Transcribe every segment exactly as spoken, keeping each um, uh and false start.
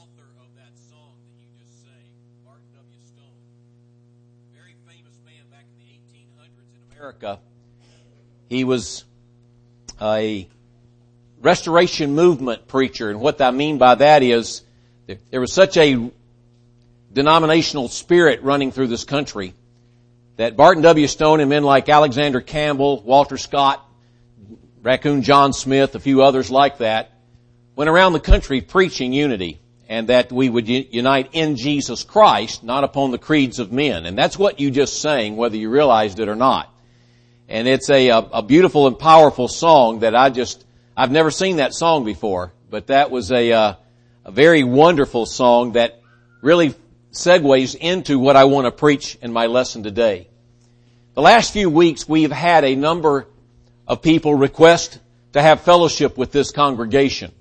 author of that song that you just sang, Barton W. Stone. Very famous man back in the eighteen hundreds in America. He was a Restoration Movement preacher, and what I mean by that is there was such a denominational spirit running through this country that Barton W. Stone and men like Alexander Campbell, Walter Scott, Raccoon John Smith, a few others like that, went around the country preaching unity, and that we would unite in Jesus Christ, not upon the creeds of men. And that's what you just sang, whether you realized it or not. And it's a, a, a beautiful and powerful song that I just, I've never seen that song before, but that was a, uh, a very wonderful song that really segues into what I want to preach in my lesson today. The last few weeks we've had a number of people request to have fellowship with this congregation.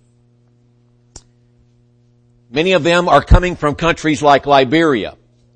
Many of them are coming from countries like Liberia.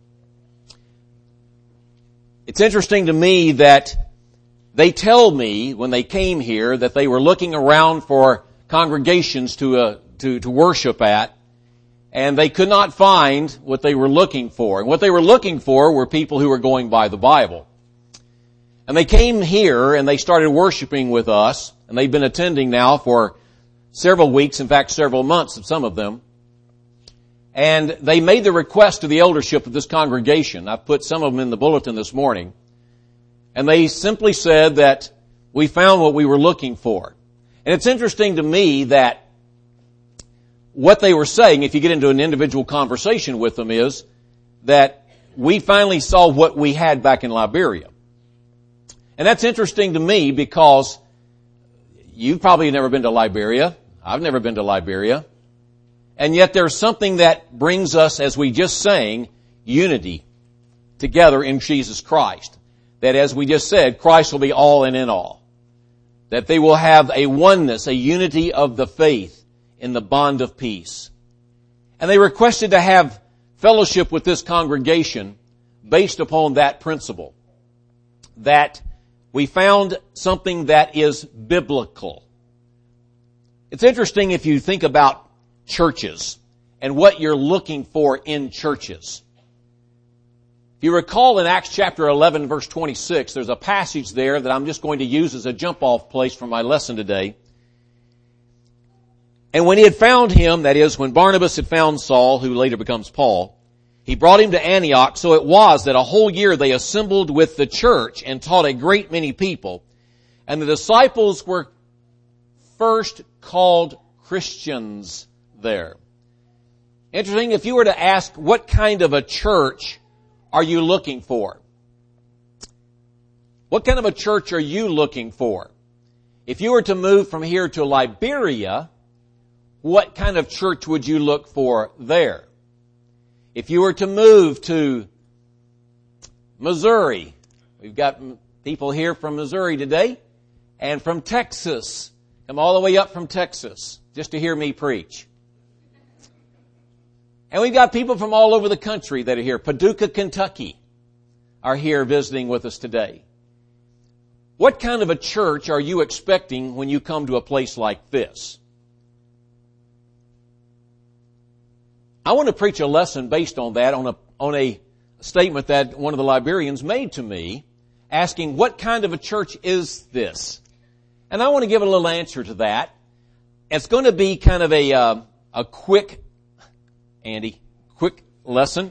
It's interesting to me that they tell me when they came here that they were looking around for congregations to uh, to to worship at, and they could not find what they were looking for. And what they were looking for were people who were going by the Bible. And they came here and they started worshiping with us, and they've been attending now for several weeks, in fact several months of some of them. And they made the request to the eldership of this congregation. I put some of them in the bulletin this morning. And they simply said that we found what we were looking for. And it's interesting to me that what they were saying, if you get into an individual conversation with them, is that we finally saw what we had back in Liberia. And that's interesting to me because you've probably never been to Liberia. I've never been to Liberia. And yet there's something that brings us, as we just sang, unity together in Jesus Christ. That, as we just said, Christ will be all and in all. That they will have a oneness, a unity of the faith in the bond of peace. And they requested to have fellowship with this congregation based upon that principle. That we found something that is biblical. It's interesting if you think about churches and what you're looking for in churches. If you recall in Acts chapter eleven verse twenty-six, there's a passage there that I'm just going to use as a jump-off place for my lesson today. And when he had found him, that is, when Barnabas had found Saul, who later becomes Paul, he brought him to Antioch. So it was that a whole year they assembled with the church and taught a great many people. And the disciples were first called Christians there. Interesting, if you were to ask what kind of a church are you looking for? What kind of a church are you looking for? If you were to move from here to Liberia, what kind of church would you look for there? If you were to move to Missouri, we've got people here from Missouri today, and from Texas, come all the way up from Texas, just to hear me preach. And we've got people from all over the country that are here. Paducah, Kentucky are here visiting with us today. What kind of a church are you expecting when you come to a place like this? I want to preach a lesson based on that, on a, on a statement that one of the Liberians made to me, asking what kind of a church is this? And I want to give a little answer to that. It's going to be kind of a, uh, a quick Andy, quick lesson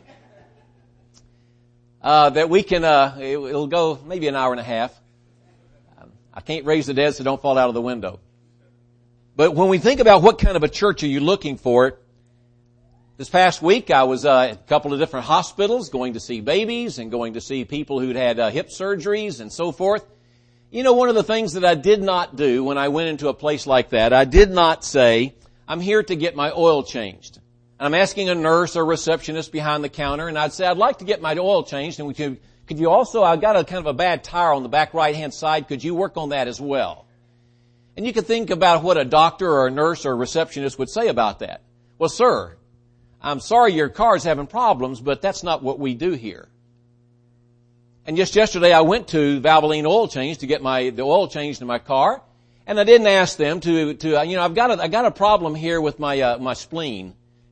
uh, that we can, uh, it, it'll go maybe an hour and a half. I can't raise the dead, so don't fall out of the window. But when we think about what kind of a church are you looking for, this past week I was uh, at a couple of different hospitals going to see babies and going to see people who'd had uh, hip surgeries and so forth. You know, one of the things that I did not do when I went into a place like that, I did not say, I'm here to get my oil changed. I'm asking a nurse or receptionist behind the counter, and I'd say, I'd like to get my oil changed, and we could, could you also, I've got a kind of a bad tire on the back right-hand side, could you work on that as well? And you could think about what a doctor or a nurse or a receptionist would say about that. Well, sir, I'm sorry your car's having problems, but that's not what we do here. And just yesterday I went to Valvoline Oil Change to get my, the oil changed in my car, and I didn't ask them to, to, you know, I've got a, I got a problem here with my, uh, my spleen.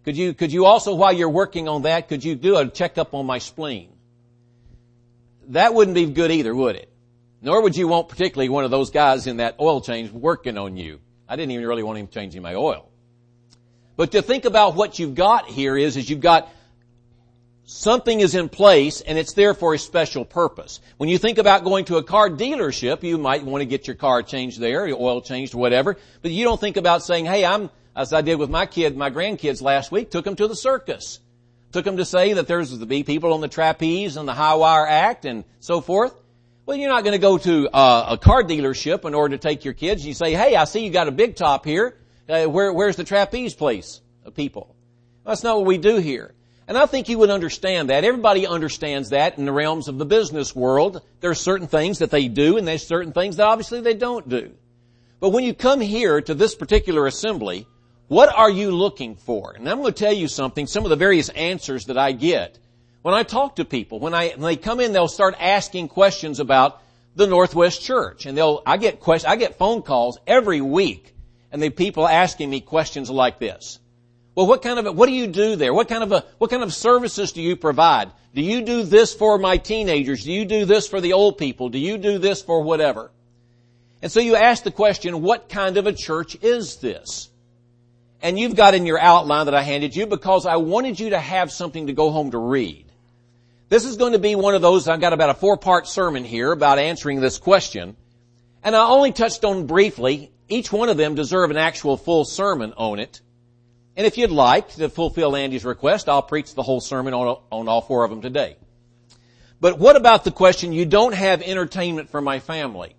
Could you, could you also, while you're working on that, could you do a checkup on my spleen? That wouldn't be good either, would it? Nor would you want particularly one of those guys in that oil change working on you. I didn't even really want him changing my oil. But to think about what you've got here is, is you've got something is in place and it's there for a special purpose. When you think about going to a car dealership, you might want to get your car changed there, your oil changed or whatever, but you don't think about saying, hey, I'm, as I did with my kid, my grandkids last week, took them to the circus. Took them to say that there's to be people on the trapeze and the high wire act and so forth. Well, you're not going to go to uh, a car dealership in order to take your kids. You say, hey, I see you got a big top here. Uh, where, where's the trapeze place of people? That's not what we do here. And I think you would understand that. Everybody understands that in the realms of the business world. There are certain things that they do and there's certain things that obviously they don't do. But when you come here to this particular assembly, what are you looking for? And I'm going to tell you something, some of the various answers that I get. When I talk to people, when, I, when they come in, they'll start asking questions about the Northwest Church. And they'll, I get questions, I get phone calls every week, and the people asking me questions like this. Well, what kind of, what do you do there? What kind of a, what kind of services do you provide? Do you do this for my teenagers? Do you do this for the old people? Do you do this for whatever? And so you ask the question, what kind of a church is this? And you've got in your outline that I handed you because I wanted you to have something to go home to read. This is going to be one of those, I've got about a four-part sermon here about answering this question. And I only touched on briefly. Each one of them deserve an actual full sermon on it. And if you'd like to fulfill Andy's request, I'll preach the whole sermon on, on all four of them today. But what about the question, you don't have entertainment for my family?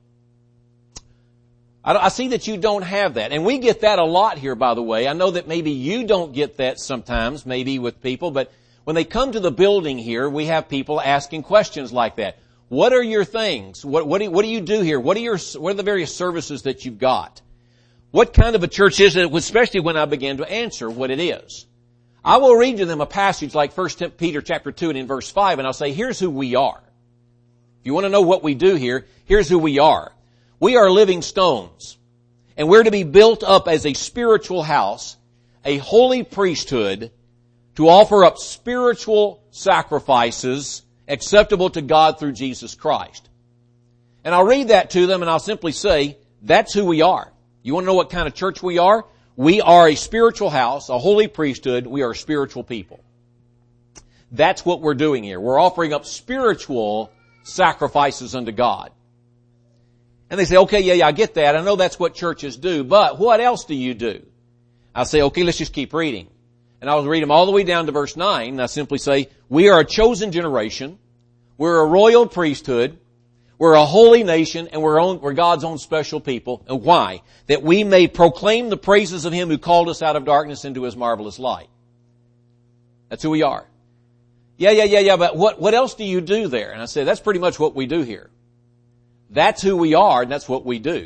I see that you don't have that. And we get that a lot here, by the way. I know that maybe you don't get that sometimes, maybe with people, but when they come to the building here, we have people asking questions like that. What are your things? What, what, do, what do you do here? What are your, what are the various services that you've got? What kind of a church is it, especially when I begin to answer what it is? I will read to them a passage like First Peter chapter two and in verse five, and I'll say, here's who we are. If you want to know what we do here, here's who we are. We are living stones, and we're to be built up as a spiritual house, a holy priesthood, to offer up spiritual sacrifices acceptable to God through Jesus Christ. And I'll read that to them and I'll simply say, that's who we are. You want to know what kind of church we are? We are a spiritual house, a holy priesthood. We are spiritual people. That's what we're doing here. We're offering up spiritual sacrifices unto God. And they say, okay, yeah, yeah, I get that. I know that's what churches do, but what else do you do? I say, okay, let's just keep reading. And I'll read them all the way down to verse nine, and I simply say, we are a chosen generation, we're a royal priesthood, we're a holy nation, and we're, own, we're God's own special people. And why? That we may proclaim the praises of Him who called us out of darkness into His marvelous light. That's who we are. Yeah, yeah, yeah, yeah, but what, what else do you do there? And I say, that's pretty much what we do here. That's who we are, and that's what we do.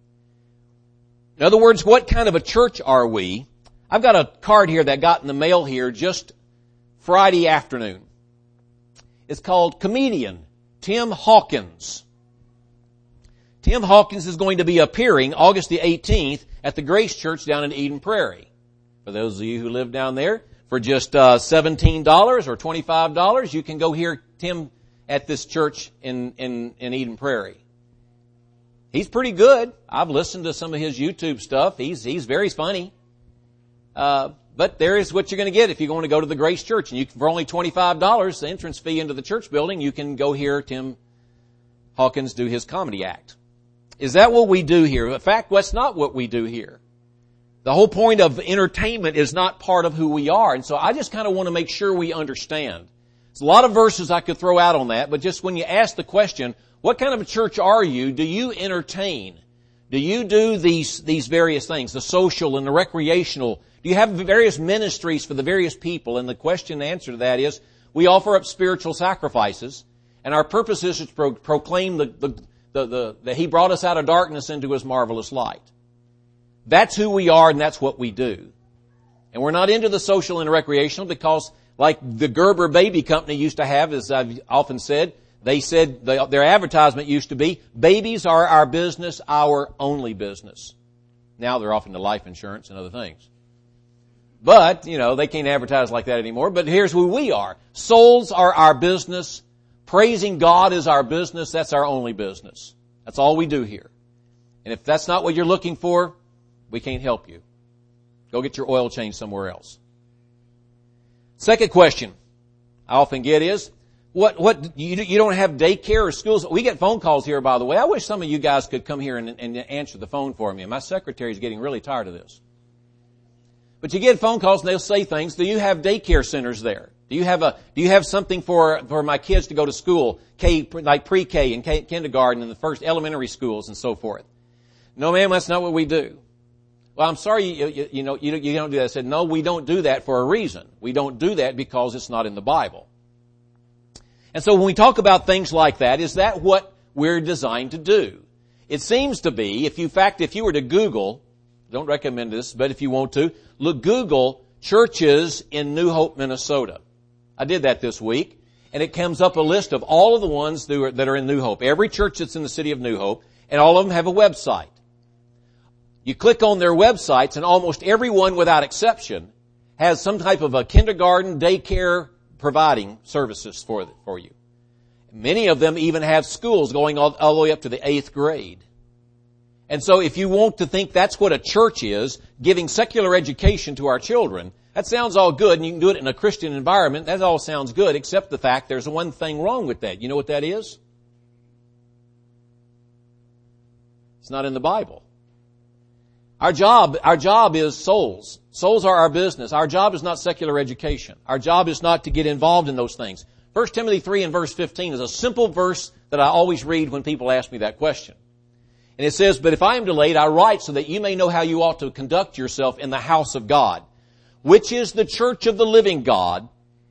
In other words, what kind of a church are we? I've got a card here that got in the mail here just Friday afternoon. It's called Comedian Tim Hawkins. Tim Hawkins is going to be appearing August the eighteenth at the Grace Church down in Eden Prairie. For those of you who live down there, for just uh, seventeen dollars or twenty-five dollars, you can go hear Tim at this church in, in, in Eden Prairie. He's pretty good. I've listened to some of his YouTube stuff. He's, he's very funny. Uh, but there is what you're going to get if you're going to go to the Grace Church. And you can, for only twenty-five dollars, the entrance fee into the church building, you can go hear Tim Hawkins do his comedy act. Is that what we do here? In fact, that's not what we do here. The whole point of entertainment is not part of who we are. And so I just kind of want to make sure we understand. There's a lot of verses I could throw out on that, but just when you ask the question, what kind of a church are you? Do you entertain? Do you do these, these various things, the social and the recreational? Do you have various ministries for the various people? And the question and answer to that is, we offer up spiritual sacrifices, and our purpose is to pro- proclaim the, the, the, the, that He brought us out of darkness into His marvelous light. That's who we are, and that's what we do. And we're not into the social and recreational because, like the Gerber Baby Company used to have, as I've often said, they said they, their advertisement used to be, babies are our business, our only business. Now they're off into life insurance and other things. But, you know, they can't advertise like that anymore. But here's who we are. Souls are our business. Praising God is our business. That's our only business. That's all we do here. And if that's not what you're looking for, we can't help you. Go get your oil changed somewhere else. Second question I often get is, what, what, you, you don't have daycare or schools? We get phone calls here, by the way. I wish some of you guys could come here and, and answer the phone for me. My secretary's getting really tired of this. But you get phone calls and they'll say things. Do you have daycare centers there? Do you have a, do you have something for, for my kids to go to school? K, like pre-K and K, kindergarten and the first elementary schools and so forth. No, ma'am, that's not what we do. Well, I'm sorry, you, you, you know, you, you don't do that. I said, no, we don't do that for a reason. We don't do that because it's not in the Bible. And so when we talk about things like that, is that what we're designed to do? It seems to be, if you, in fact, if you were to Google, don't recommend this, but if you want to, look, Google churches in New Hope, Minnesota. I did that this week, and it comes up a list of all of the ones that are, that are in New Hope. Every church that's in the city of New Hope, and all of them have a website. You click on their websites, and almost everyone, without exception, has some type of a kindergarten, daycare providing services for for you. Many of them even have schools going all, all the way up to the eighth grade. And so if you want to think that's what a church is, giving secular education to our children, that sounds all good, and you can do it in a Christian environment. That all sounds good, except the fact there's one thing wrong with that. You know what that is? It's not in the Bible. Our job, our job is souls. Souls are our business. Our job is not secular education. Our job is not to get involved in those things. First Timothy three and verse fifteen is a simple verse that I always read when people ask me that question. And it says, but if I am delayed, I write so that you may know how you ought to conduct yourself in the house of God, which is the church of the living God.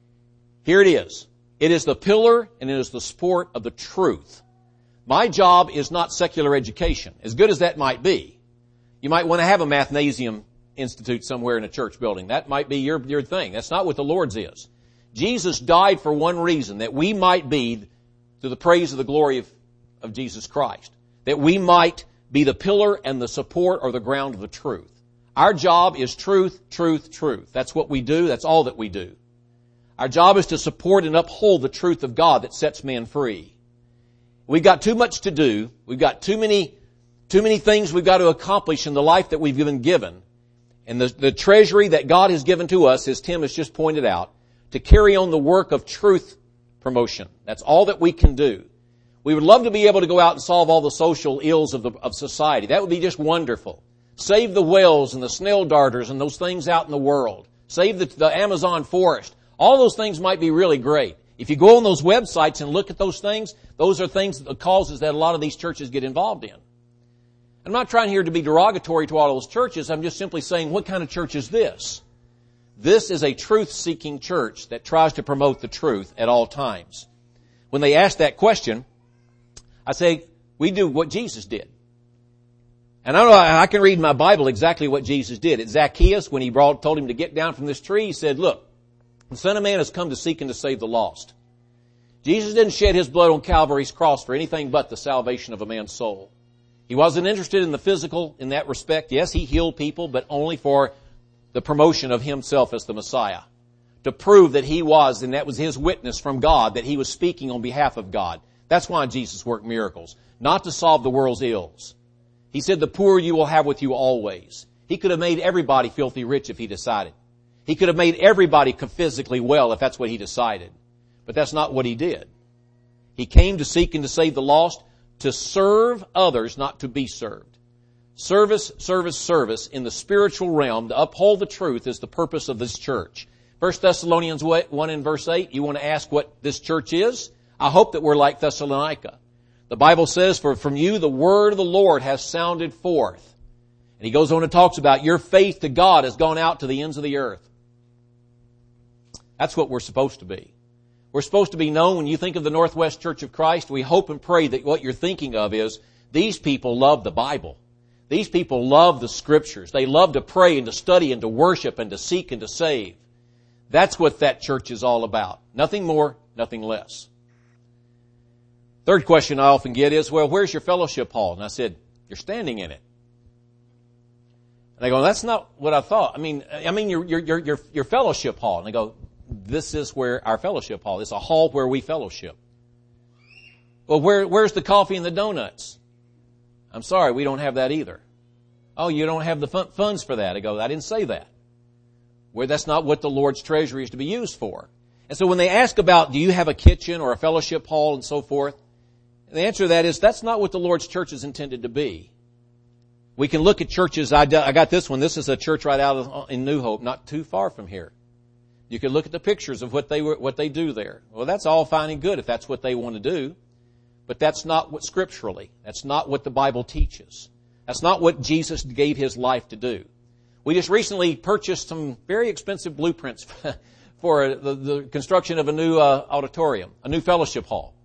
Here it is. It is the pillar and it is the support of the truth. My job is not secular education, as good as that might be. You might want to have a mathnasium institute somewhere in a church building. That might be your, your thing. That's not what the Lord's is. Jesus died for one reason, that we might be to the praise of the glory of, of Jesus Christ. That we might be the pillar and the support or the ground of the truth. Our job is truth, truth, truth. That's what we do. That's all that we do. Our job is to support and uphold the truth of God that sets men free. We've got too much to do. We've got too many Too many things we've got to accomplish in the life that we've been given. And the, the treasury that God has given to us, as Tim has just pointed out, to carry on the work of truth promotion. That's all that we can do. We would love to be able to go out and solve all the social ills of, the, of society. That would be just wonderful. Save the whales and the snail darters and those things out in the world. Save the, the Amazon forest. All those things might be really great. If you go on those websites and look at those things, those are things, the causes that a lot of these churches get involved in. I'm not trying here to be derogatory to all those churches. I'm just simply saying, what kind of church is this? This is a truth-seeking church that tries to promote the truth at all times. When they ask that question, I say, we do what Jesus did. And I don't know, I can read in my Bible exactly what Jesus did. At Zacchaeus, when he brought, told him to get down from this tree, he said, look, the Son of Man has come to seek and to save the lost. Jesus didn't shed his blood on Calvary's cross for anything but the salvation of a man's soul. He wasn't interested in the physical in that respect. Yes, he healed people, but only for the promotion of himself as the Messiah. To prove that he was, and that was his witness from God, that he was speaking on behalf of God. That's why Jesus worked miracles. Not to solve the world's ills. He said, the poor you will have with you always. He could have made everybody filthy rich if he decided. He could have made everybody physically well if that's what he decided. But that's not what he did. He came to seek and to save the lost, to serve others, not to be served. Service, service, service in the spiritual realm to uphold the truth is the purpose of this church. First Thessalonians one and verse eight, you want to ask what this church is? I hope that we're like Thessalonica. The Bible says, for from you the word of the Lord has sounded forth. And he goes on and talks about your faith to God has gone out to the ends of the earth. That's what we're supposed to be. We're supposed to be known, when you think of the Northwest Church of Christ, we hope and pray that what you're thinking of is, these people love the Bible. These people love the Scriptures. They love to pray and to study and to worship and to seek and to save. That's what that church is all about. Nothing more, nothing less. Third question I often get is, well, where's your fellowship hall? And I said, you're standing in it. And they go, that's not what I thought. I mean, I mean your, your, your, your, your fellowship hall. And they go, this is where our fellowship hall. It's a hall where we fellowship. Well, where, where's the coffee and the donuts? I'm sorry, we don't have that either. Oh, you don't have the fun, funds for that. I go, I didn't say that. Where that's not what the Lord's treasury is to be used for. And so when they ask about, do you have a kitchen or a fellowship hall and so forth? The answer to that is, that's not what the Lord's church is intended to be. We can look at churches. I, I got this one. This is a church right out of, in New Hope, not too far from here. You can look at the pictures of what they what they do there. Well, that's all fine and good if that's what they want to do. But that's not what scripturally. That's not what the Bible teaches. That's not what Jesus gave His life to do. We just recently purchased some very expensive blueprints for the, the construction of a new uh, auditorium, a new fellowship hall.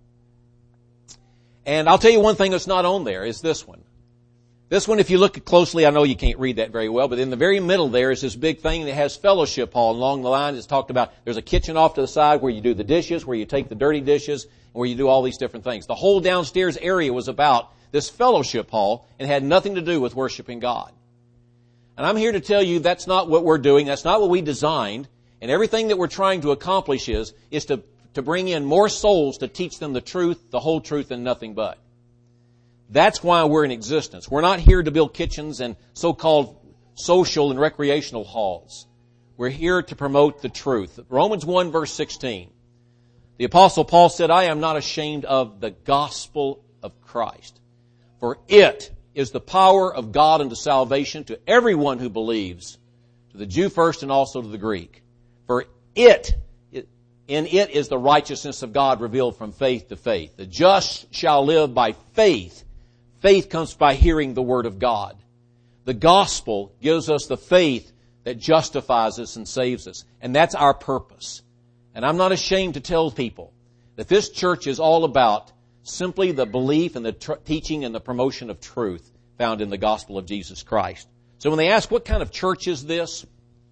And I'll tell you one thing that's not on there is this one. This one, if you look closely, I know you can't read that very well, but in the very middle there is this big thing that has fellowship hall. Along the line, it's talked about there's a kitchen off to the side where you do the dishes, where you take the dirty dishes, and where you do all these different things. The whole downstairs area was about this fellowship hall and had nothing to do with worshiping God. And I'm here to tell you that's not what we're doing. That's not what we designed. And everything that we're trying to accomplish is, is to, to bring in more souls to teach them the truth, the whole truth, and nothing but. That's why we're in existence. We're not here to build kitchens and so-called social and recreational halls. We're here to promote the truth. Romans one verse sixteen. The Apostle Paul said, I am not ashamed of the gospel of Christ, for it is the power of God unto salvation to everyone who believes, to the Jew first and also to the Greek. For it, in it is the righteousness of God revealed from faith to faith. The just shall live by faith. Faith comes by hearing the Word of God. The gospel gives us the faith that justifies us and saves us. And that's our purpose. And I'm not ashamed to tell people that this church is all about simply the belief and the tr- teaching and the promotion of truth found in the gospel of Jesus Christ. So when they ask, what kind of church is this?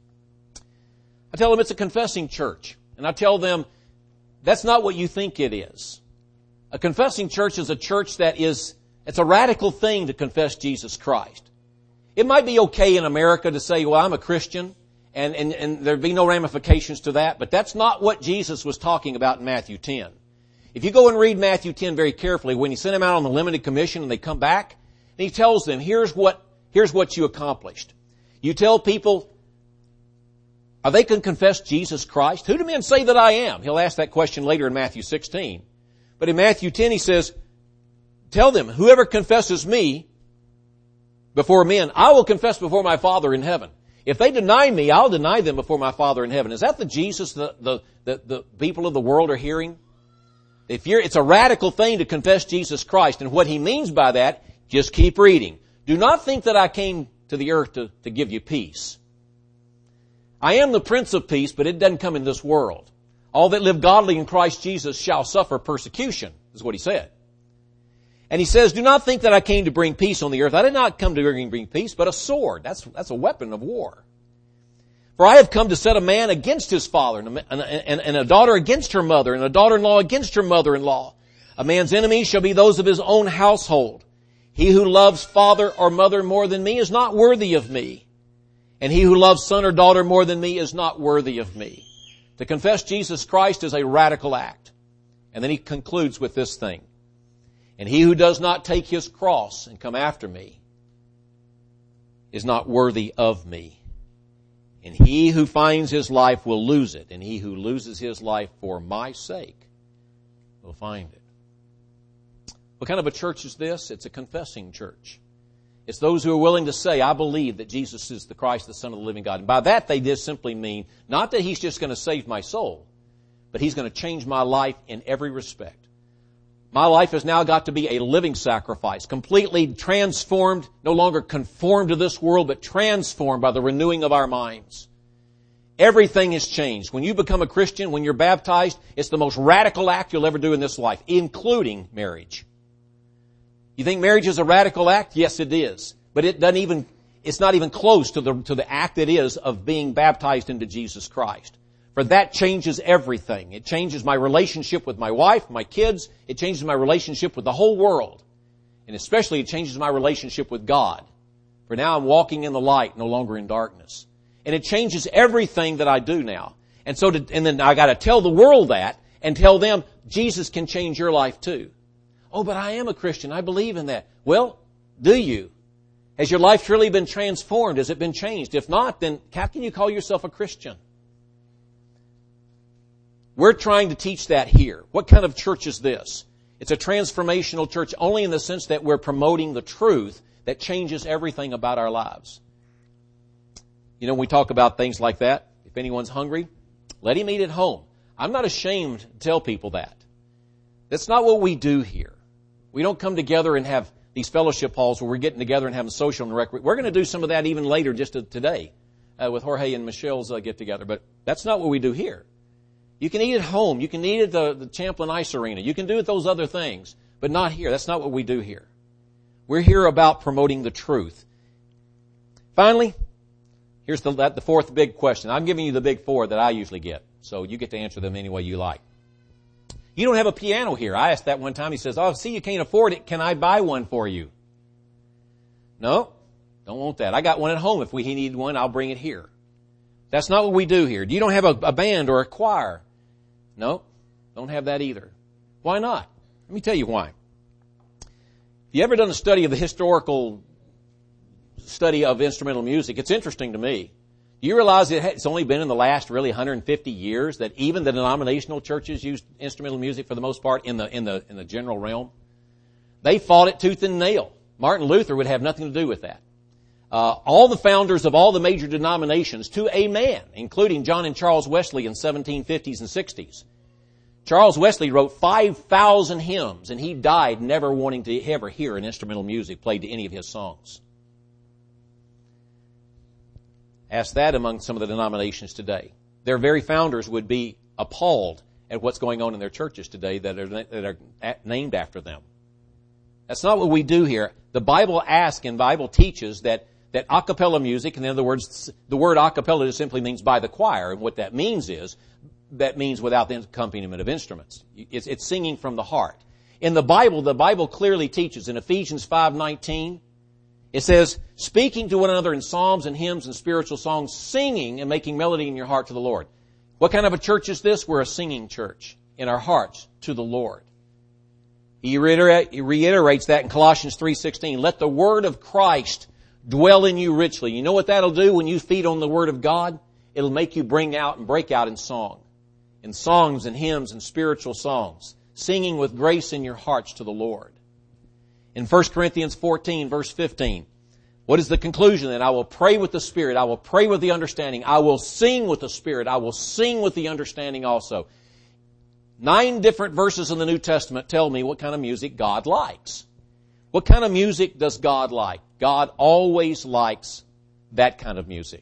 I tell them it's a confessing church. And I tell them, that's not what you think it is. A confessing church is a church that is It's a radical thing to confess Jesus Christ. It might be okay in America to say, well, I'm a Christian, and, and, and there'd be no ramifications to that, but that's not what Jesus was talking about in Matthew ten. If you go and read Matthew ten very carefully, when He sent them out on the limited commission and they come back, and He tells them, here's what, here's what you accomplished. You tell people, are they can confess Jesus Christ? Who do men say that I am? He'll ask that question later in Matthew sixteen. But in Matthew ten, He says, tell them, whoever confesses me before men, I will confess before my Father in heaven. If they deny me, I'll deny them before my Father in heaven. Is that the Jesus that the, the, the people of the world are hearing? If you're, it's a radical thing to confess Jesus Christ. And what He means by that, just keep reading. Do not think that I came to the earth to, to give you peace. I am the Prince of Peace, but it doesn't come in this world. All that live godly in Christ Jesus shall suffer persecution, is what He said. And He says, do not think that I came to bring peace on the earth. I did not come to bring peace, but a sword. That's, that's a weapon of war. For I have come to set a man against his father, and a, and, and a daughter against her mother, and a daughter-in-law against her mother-in-law. A man's enemies shall be those of his own household. He who loves father or mother more than me is not worthy of me. And he who loves son or daughter more than me is not worthy of me. To confess Jesus Christ is a radical act. And then He concludes with this thing. And he who does not take his cross and come after me is not worthy of me. And he who finds his life will lose it. And he who loses his life for my sake will find it. What kind of a church is this? It's a confessing church. It's those who are willing to say, I believe that Jesus is the Christ, the Son of the living God. And by that they just simply mean, not that He's just going to save my soul, but He's going to change my life in every respect. My life has now got to be a living sacrifice, completely transformed, no longer conformed to this world, but transformed by the renewing of our minds. Everything has changed. When you become a Christian, when you're baptized, it's the most radical act you'll ever do in this life, including marriage. You think marriage is a radical act? Yes, it is. But it doesn't even, it's not even close to the, to the act it is of being baptized into Jesus Christ. For that changes everything. It changes my relationship with my wife, my kids. It changes my relationship with the whole world. And especially it changes my relationship with God. For now I'm walking in the light, no longer in darkness. And it changes everything that I do now. And so, to, and then I got to tell the world that and tell them Jesus can change your life too. Oh, but I am a Christian. I believe in that. Well, do you? Has your life truly been transformed? Has it been changed? If not, then how can you call yourself a Christian? We're trying to teach that here. What kind of church is this? It's a transformational church only in the sense that we're promoting the truth that changes everything about our lives. You know, we talk about things like that. If anyone's hungry, let him eat at home. I'm not ashamed to tell people that. That's not what we do here. We don't come together and have these fellowship halls where we're getting together and having social and recreation. We're going to do some of that even later, just today, uh, with Jorge and Michelle's uh, get together. But that's not what we do here. You can eat at home. You can eat at the, the Champlin Ice Arena. You can do those other things, but not here. That's not what we do here. We're here about promoting the truth. Finally, here's the, the fourth big question. I'm giving you the big four that I usually get, so you get to answer them any way you like. You don't have a piano here. I asked that one time. He says, oh, see, you can't afford it. Can I buy one for you? No, don't want that. I got one at home. If we need one, I'll bring it here. That's not what we do here. You don't have a, a band or a choir. No, don't have that either. Why not? Let me tell you why. If you ever done a study of the historical study of instrumental music, it's interesting to me. Do you realize it's only been in the last really one hundred fifty years that even the denominational churches use instrumental music for the most part in the in the in the general realm? They fought it tooth and nail. Martin Luther would have nothing to do with that. Uh, all the founders of all the major denominations, to a man, including John and Charles Wesley in seventeen fifties and sixties. Charles Wesley wrote five thousand hymns, and he died never wanting to ever hear an instrumental music played to any of his songs. Ask that among some of the denominations today. Their very founders would be appalled at what's going on in their churches today that are, that are named after them. That's not what we do here. The Bible asks and Bible teaches that that a cappella music, in other words, the word a cappella just simply means by the choir, and what that means is, that means without the accompaniment of instruments. It's, it's singing from the heart. In the Bible, the Bible clearly teaches in Ephesians five nineteen, it says, speaking to one another in psalms and hymns and spiritual songs, singing and making melody in your heart to the Lord. What kind of a church is this? We're a singing church in our hearts to the Lord. He reiterates that in Colossians three sixteen. Let the word of Christ dwell in you richly. You know what that'll do when you feed on the word of God? It'll make you bring out and break out in song. In songs and hymns and spiritual songs. Singing with grace in your hearts to the Lord. In First Corinthians fourteen, verse fifteen, what is the conclusion then? I will pray with the Spirit. I will pray with the understanding. I will sing with the Spirit. I will sing with the understanding also. Nine different verses in the New Testament tell me what kind of music God likes. What kind of music does God like? God always likes that kind of music.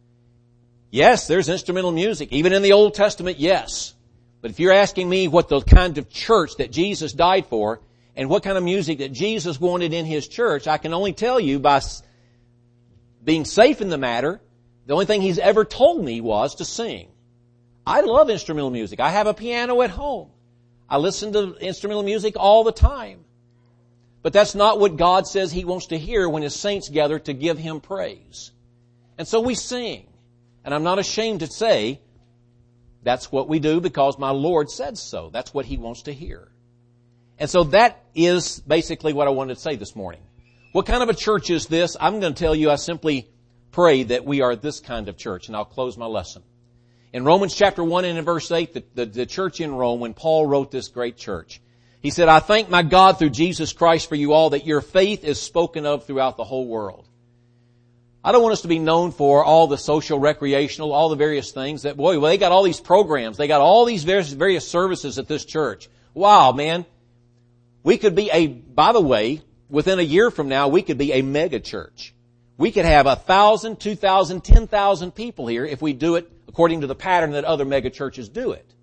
Yes, there's instrumental music. Even in the Old Testament, yes. But if you're asking me what the kind of church that Jesus died for, and what kind of music that Jesus wanted in His church, I can only tell you by being safe in the matter, the only thing He's ever told me was to sing. I love instrumental music. I have a piano at home. I listen to instrumental music all the time. But that's not what God says He wants to hear when His saints gather to give Him praise. And so we sing. And I'm not ashamed to say that's what we do because my Lord said so. That's what He wants to hear. And so that is basically what I wanted to say this morning. What kind of a church is this? I'm going to tell you, I simply pray that we are this kind of church, and I'll close my lesson. In Romans chapter one and in verse eight, the, the, the church in Rome, when Paul wrote this great church, he said, I thank my God through Jesus Christ for you all that your faith is spoken of throughout the whole world. I don't want us to be known for all the social, recreational, all the various things that, boy, well, they got all these programs. They got all these various, various services at this church. Wow, man. We could be a, by the way, within a year from now, we could be a mega church. We could have a thousand, two thousand, ten thousand people here if we do it according to the pattern that other mega churches do it.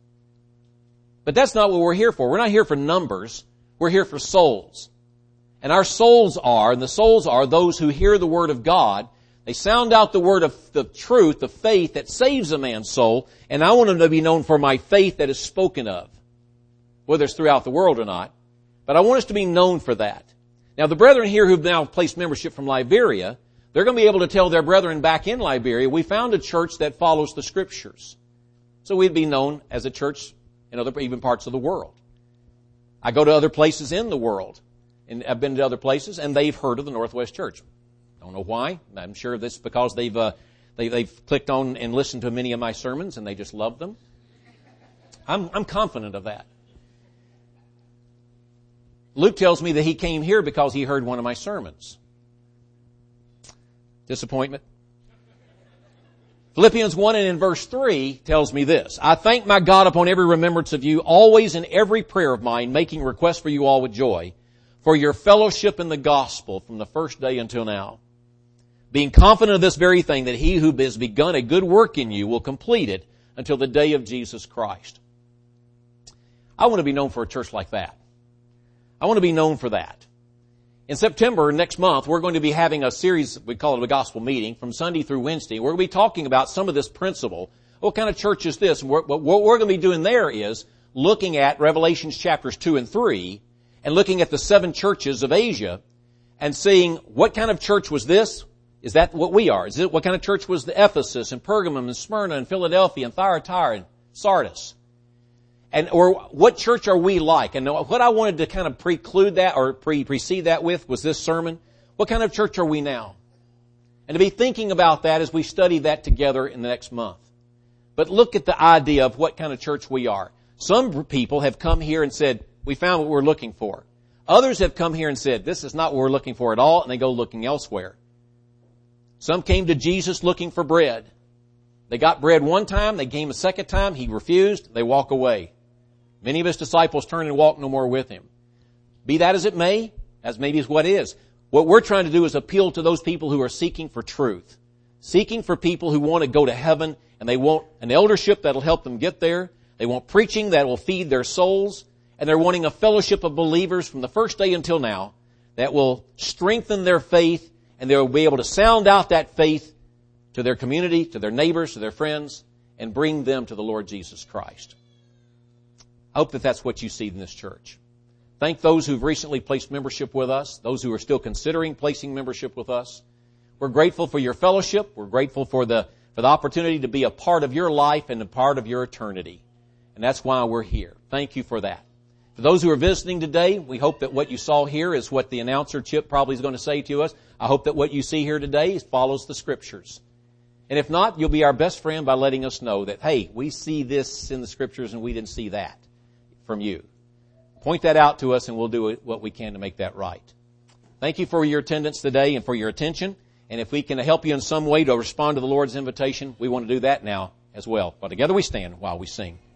But that's not what we're here for. We're not here for numbers. We're here for souls. And our souls are, and the souls are those who hear the Word of God. They sound out the word of the truth, the faith that saves a man's soul. And I want them to be known for my faith that is spoken of, whether it's throughout the world or not. But I want us to be known for that. Now the brethren here who've now placed membership from Liberia, they're going to be able to tell their brethren back in Liberia, we found a church that follows the Scriptures. So we'd be known as a church in other even parts of the world. I go to other places in the world, and I've been to other places, and they've heard of the Northwest Church. Don't know why. I'm sure this is because they've uh, they, they've clicked on and listened to many of my sermons, and they just love them. I'm, I'm confident of that. Luke tells me that he came here because he heard one of my sermons. Disappointment. Philippians one and in verse three tells me this. I thank my God upon every remembrance of you, always in every prayer of mine, making request for you all with joy, for your fellowship in the gospel from the first day until now. Being confident of this very thing, that he who has begun a good work in you will complete it until the day of Jesus Christ. I want to be known for a church like that. I want to be known for that. In September, next month, we're going to be having a series, we call it a gospel meeting, from Sunday through Wednesday. We're going to be talking about some of this principle. What kind of church is this? And what we're going to be doing there is looking at Revelations chapters two and three and looking at the seven churches of Asia and seeing what kind of church was this? Is that what we are? Is it what kind of church was the Ephesus and Pergamum and Smyrna and Philadelphia and Thyatira and Sardis? And, or what church are we like? And what I wanted to kind of preclude that or pre- precede that with was this sermon. What kind of church are we now? And to be thinking about that as we study that together in the next month. But look at the idea of what kind of church we are. Some people have come here and said, we found what we're looking for. Others have come here and said, this is not what we're looking for at all, and they go looking elsewhere. Some came to Jesus looking for bread. They got bread one time, they came a second time, he refused, they walk away. Many of his disciples turn and walk no more with him. Be that as it may, as maybe is what it is. What we're trying to do is appeal to those people who are seeking for truth. Seeking for people who want to go to heaven, and they want an eldership that'll help them get there. They want preaching that will feed their souls. And they're wanting a fellowship of believers from the first day until now that will strengthen their faith, and they'll be able to sound out that faith to their community, to their neighbors, to their friends, and bring them to the Lord Jesus Christ. I hope that that's what you see in this church. Thank those who've recently placed membership with us, those who are still considering placing membership with us. We're grateful for your fellowship. We're grateful for the, for the opportunity to be a part of your life and a part of your eternity. And that's why we're here. Thank you for that. For those who are visiting today, we hope that what you saw here is what the announcer, Chip, probably is going to say to us. I hope that what you see here today follows the Scriptures. And if not, you'll be our best friend by letting us know that, hey, we see this in the Scriptures and we didn't see that from you. Point that out to us and we'll do what we can to make that right. Thank you for your attendance today and for your attention. And if we can help you in some way to respond to the Lord's invitation, we want to do that now as well. But together we stand while we sing.